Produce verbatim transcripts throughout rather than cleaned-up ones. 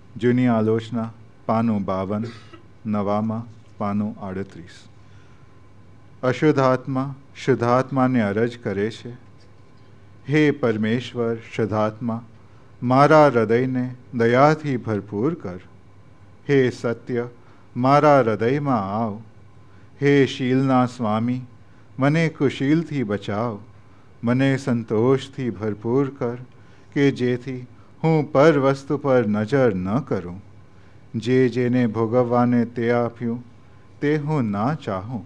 જૂની આલોચના પાનું બાવન, નવામાં પાનું આડત્રીસ. અશુદ્ધાત્મા શુદ્ધાત્માને અરજ કરે છે, હે પરમેશ્વર શુદ્ધાત્મા, મારા હૃદયને દયાથી ભરપૂર કર. હે સત્ય, મારા હૃદયમાં આવ. હે શીલના સ્વામી, મને કુશીલથી બચાવ. મને સંતોષથી ભરપૂર કર, કે જેથી હું પર વસ્તુ પર નજર ન કરું. જે જેને ભોગવવાને તે આપ્યું તે હું ના ચાહું.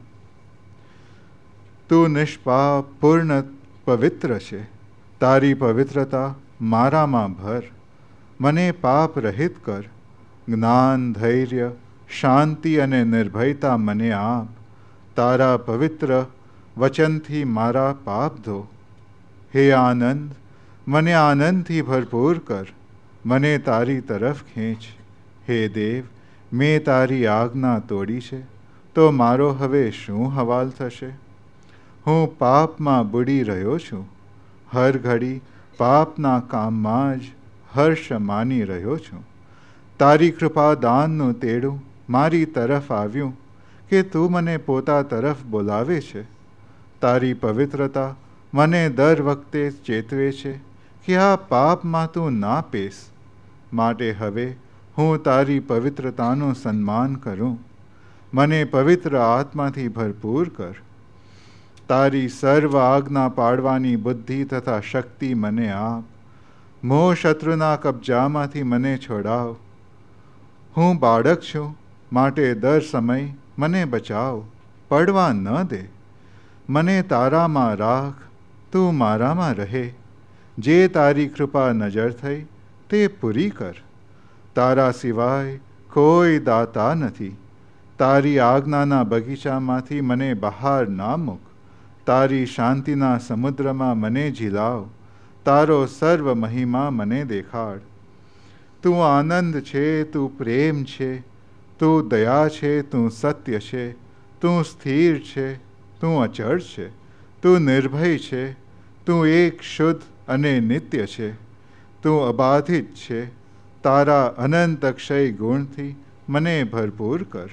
તું નિષ્પાપ પૂર્ણ પવિત્ર છે. તારી પવિત્રતા મારામાં ભર. મને પાપ રહિત કર. જ્ઞાન, ધૈર્ય, શાંતિ અને નિર્ભયતા મને આપ. તારા પવિત્ર વચનથી મારા પાપ ધો. હે આનંદ, મને આનંદથી ભરપૂર કર. મને તારી તરફ ખેંચ. હે દેવ, મેં તારી આજ્ઞા તોડી છે, તો મારો હવે શું હવાલ થશે? હું પાપમાં બુડી રહ્યો છું. હર ઘડી પાપના કામમાં જ હર્ષ માની રહ્યો છું. તારી કૃપા દાનનું તેડું મારી તરફ આવ્યું, કે તું મને પોતા તરફ બોલાવે છે. તારી પવિત્રતા મને દર વખતે ચેતવે છે કે આ પાપમાં તું ના પેસ. માટે હવે હું તારી પવિત્રતાનું સન્માન કરું. મને પવિત્ર આત્માથી ભરપૂર કર. તારી સર્વ આજ્ઞા પાડવાની બુદ્ધિ તથા શક્તિ મને આપ. મોહ શત્રુના કબજામાંથી મને છોડાવ. હું બાળક છું, માટે દર સમય મને બચાવ. પડવા ન દે. મને તારામાં રાખ, તું મારામાં રહે. જે તારી કૃપા નજર થઈ તે પૂરી કર. તારા સિવાય કોઈ દાતા નથી. તારી આજ્ઞાના બગીચામાંથી મને બહાર ના મૂક. તારી શાંતિના સમુદ્રમાં મને ઝીલાવ. તારો સર્વ મહિમા મને દેખાડ. તું આનંદ છે, તું પ્રેમ છે, તું દયા છે, તું સત્ય છે, તું સ્થિર છે, તું અચળ છે, તું નિર્ભય છે, તું એક શુદ્ધ અને નિત્ય છે, તું અબાધિત છે. તારા અનંત અક્ષય ગુણથી મને ભરપૂર કર.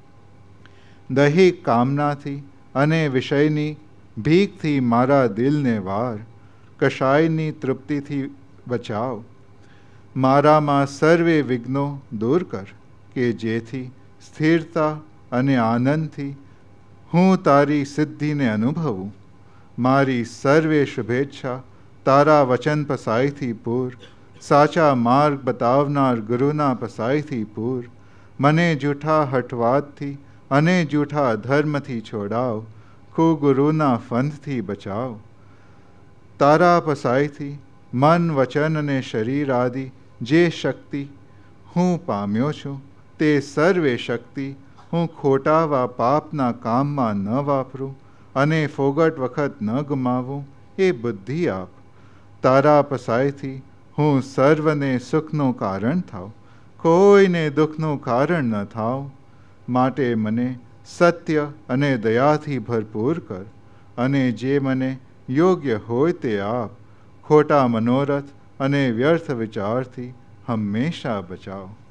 દૈહિક કામનાથી અને વિષયની ભીખથી મારા દિલને વાર. કશાયની તૃપ્તિથી બચાવ. મારામાં સર્વે વિઘ્નો દૂર કર, કે જેથી સ્થિરતા અને આનંદથી હું તારી સિદ્ધિને અનુભવું. મારી સર્વે શુભેચ્છા તારા વચન પસાઈથી પૂર. સાચા માર્ગ બતાવનાર ગુરુના પસાઈથી પૂર. મને જૂઠા હઠવાદથી અને જૂઠા ધર્મથી છોડાવ. કુગુરુના ફંદથી બચાવ. તારા પસાઈથી મન, વચન અને શરીર આદિ જે શક્તિ હું પામ્યો છું, તે સર્વે શક્તિ હું ખોટાવા પાપના કામમાં ન વાપરું અને ફોગટ વખત ન ગુમાવું એ બુદ્ધિ આપ. તારા પસાઈથી હું સર્વને સુખનું કારણ થાવ, કોઈને દુઃખનું કારણ ન થાવ. માટે મને સત્ય અને દયાથી ભરપૂર કર, અને જે મને યોગ્ય હોય તે આપ. ખોટા મનોરથ અને વ્યર્થ વિચારથી હંમેશા બચાવ.